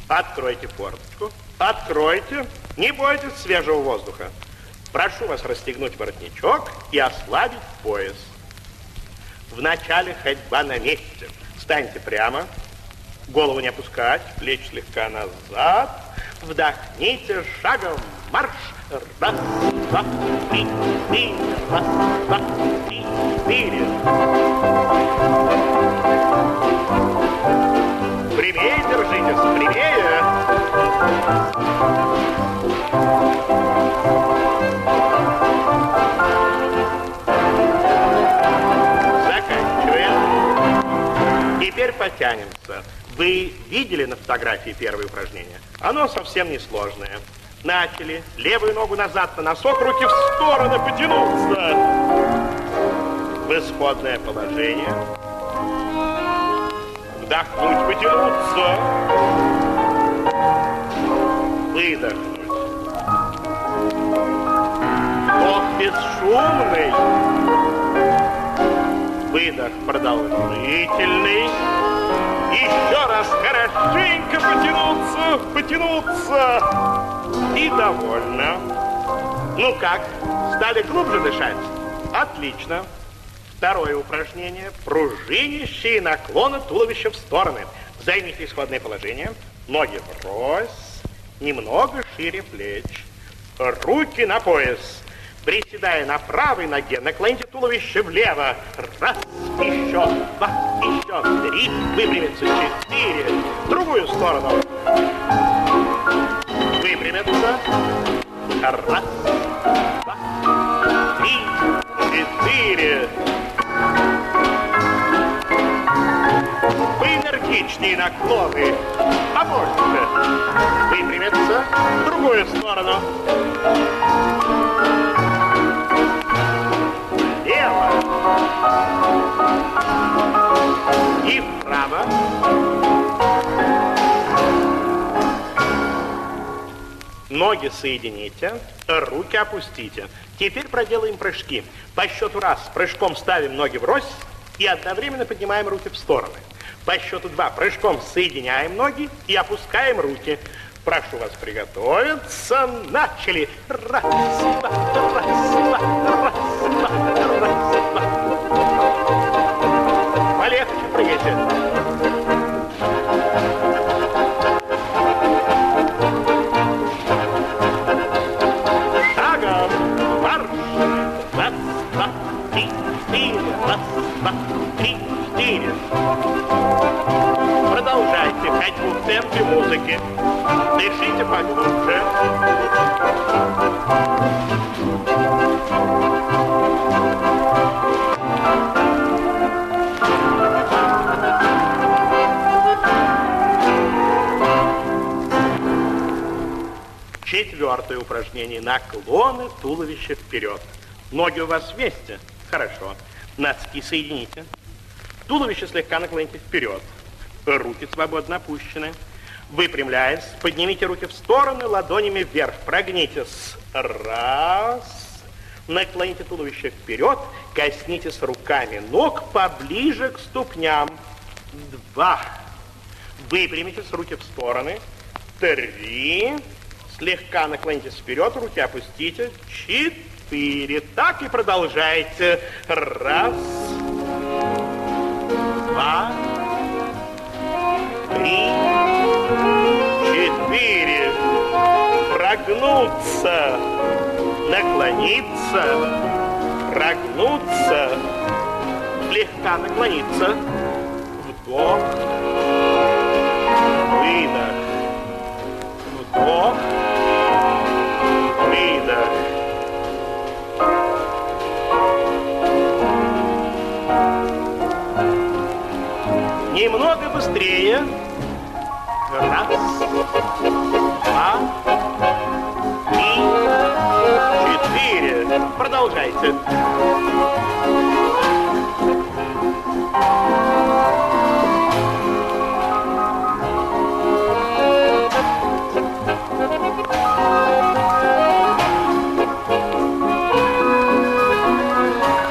Откройте форточку. Откройте. Не бойтесь свежего воздуха. Прошу вас расстегнуть воротничок и ослабить пояс. Вначале ходьба на месте. Встаньте прямо. Голову не опускать. Плечи слегка назад. Вдохните шагом. Марш. Раз, два, три, четыре. Раз, два, три, четыре. Прямее держитесь, прямее. Заканчиваем. Теперь потянемся. Вы видели на фотографии первое упражнение? Оно совсем несложное. Начали. Левую ногу назад на носок, руки в стороны, потянуться. В исходное положение. Вдохнуть, потянуться. Выдохнуть. Вдох бесшумный. Выдох продолжительный. Еще раз хорошенько потянуться, потянуться. И довольно. Ну как, стали глубже дышать? Отлично. Второе упражнение. Пружинящие наклоны туловища в стороны. Займите исходное положение. Ноги врозь. Немного шире плеч. Руки на пояс. Приседая на правой ноге, наклоните туловище влево. Раз, еще, два, еще, три. Выпрямиться, 4. В другую сторону. Выпрямиться. Раз, два, три, 4. Поэнергичнее наклоны. Побольше. Выпрямиться. В другую сторону. Лево. И вправо. Ноги соедините, руки опустите. Теперь проделаем прыжки. По счету раз прыжком ставим ноги врозь и одновременно поднимаем руки в стороны. По счету 2 прыжком соединяем ноги и опускаем руки. Прошу вас приготовиться. Начали. Раз, два, раз, два, раз, два, раз, два. Полегче прыгайте. Шагом. Марш. Раз, два, три, 4. Раз, два, три, 4. Продолжайте ходьбу в темпе музыки. Дышите поглубже. Четвертое упражнение. Наклоны туловища вперед. Ноги у вас вместе? Хорошо. Носки соедините. Туловище слегка наклоните вперед. Руки свободно опущены. Выпрямляясь, поднимите руки в стороны, ладонями вверх. Прогнитесь. Раз. Наклоните туловище вперед. Коснитесь руками ног поближе к ступням. 2. Выпрямитесь, руки в стороны. 3. Слегка наклонитесь вперед, руки опустите. 4. Так и продолжайте. Раз. 2. 3. 4. Прогнуться. Наклониться. Прогнуться. Слегка наклониться. Вдох. Выдох. Вдох. Выдох. Немного быстрее. Раз, 2, 3, 4. Продолжайте.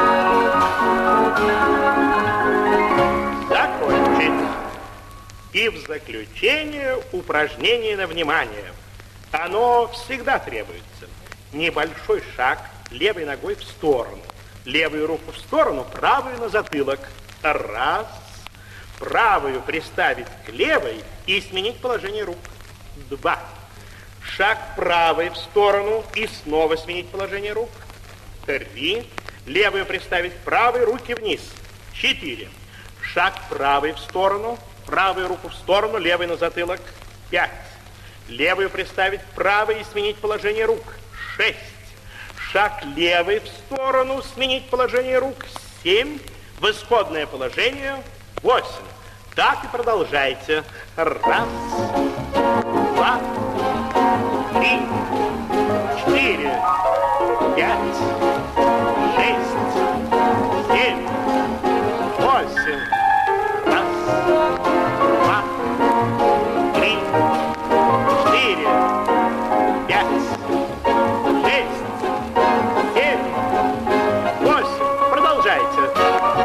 И в заключение упражнение на внимание. Оно всегда требуется. Небольшой шаг левой ногой в сторону. Левую руку в сторону, правую на затылок. Раз. Правую приставить к левой и сменить положение рук. 2. Шаг правой в сторону и снова сменить положение рук. 3. Левую приставить к правой, руки вниз. 4. Шаг правой в сторону, правую руку в сторону, левой на затылок. 5. Левую приставить к правой и сменить положение рук. 6. Шаг левой в сторону, сменить положение рук. 7. В исходное положение. 8. Так и продолжайте. 1, 2, 3, 4, 5, 6, 7, 8. 1, 2, 3, 4, 5, 6, 7, 8. Продолжайте.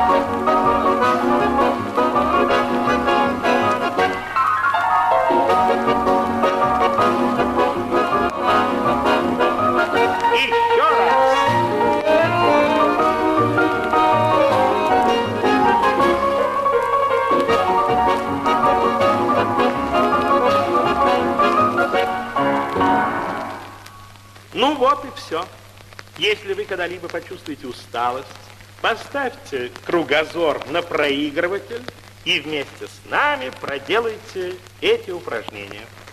Ну вот и все. Если вы когда-либо почувствуете усталость, поставьте кругозор на проигрыватель и вместе с нами проделайте эти упражнения.